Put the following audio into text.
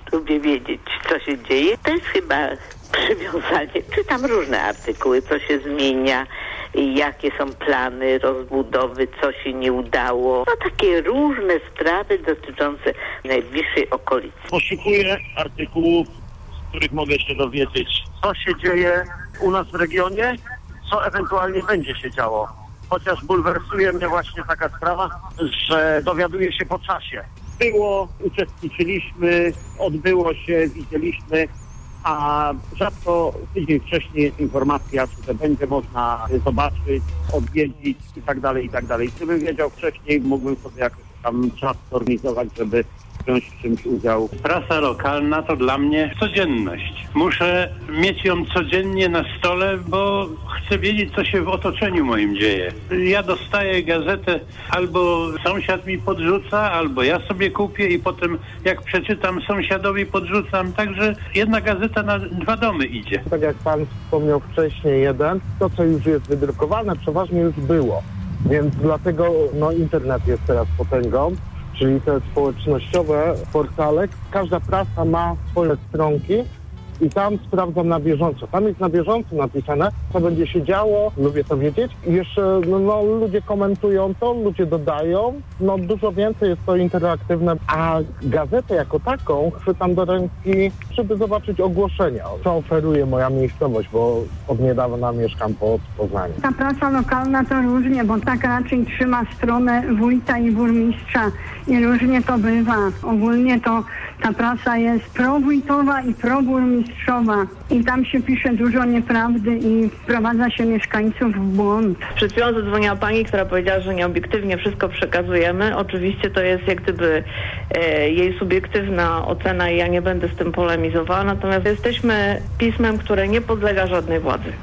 lubię wiedzieć, co się dzieje. To jest chyba przywiązanie. Czytam różne artykuły, co się zmienia, jakie są plany rozbudowy, co się nie udało. No takie różne sprawy dotyczące najbliższej okolicy. Poszukuję artykułów, z których mogę się dowiedzieć, co się dzieje u nas w regionie, co ewentualnie będzie się działo. Chociaż bulwersuje mnie właśnie taka sprawa, że dowiaduję się po czasie. Było, uczestniczyliśmy, odbyło się, widzieliśmy, a rzadko tydzień wcześniej jest informacja, czy to będzie można zobaczyć, odwiedzić i tak dalej. Gdybym wiedział wcześniej, mógłbym sobie jakoś tam czas zorganizować, żeby wziąć w czymś udział. Prasa lokalna to dla mnie codzienność. Muszę mieć ją codziennie na stole, bo chcę wiedzieć, co się w otoczeniu moim dzieje. Ja dostaję gazetę, albo sąsiad mi podrzuca, albo ja sobie kupię i potem jak przeczytam, sąsiadowi podrzucam. Także jedna gazeta na 2 domy idzie. Tak jak pan wspomniał wcześniej, to co już jest wydrukowane, przeważnie już było. Więc dlatego internet jest teraz potęgą. Czyli te społecznościowe portale, każda prasa ma swoje stronki i tam sprawdzam na bieżąco. Tam jest na bieżąco napisane, co będzie się działo, lubię to wiedzieć. I jeszcze ludzie komentują to, ludzie dodają, dużo więcej jest to interaktywne. A gazetę jako taką chwytam do ręki, żeby zobaczyć ogłoszenia, co oferuje moja miejscowość, bo od niedawna mieszkam pod Poznaniem. Ta prasa lokalna to różnie, bo tak raczej trzyma stronę wójta i burmistrza i różnie to bywa. Ogólnie to ta prasa jest prowójtowa i proburmistrzowa i tam się pisze dużo nieprawdy i wprowadza się mieszkańców w błąd. Przed chwilą zadzwoniła pani, która powiedziała, że nieobiektywnie wszystko przekazujemy. Oczywiście to jest jak gdyby jej subiektywna ocena i ja nie będę z tym polemizowała, natomiast jesteśmy pismem, które nie podlega żadnej władzy.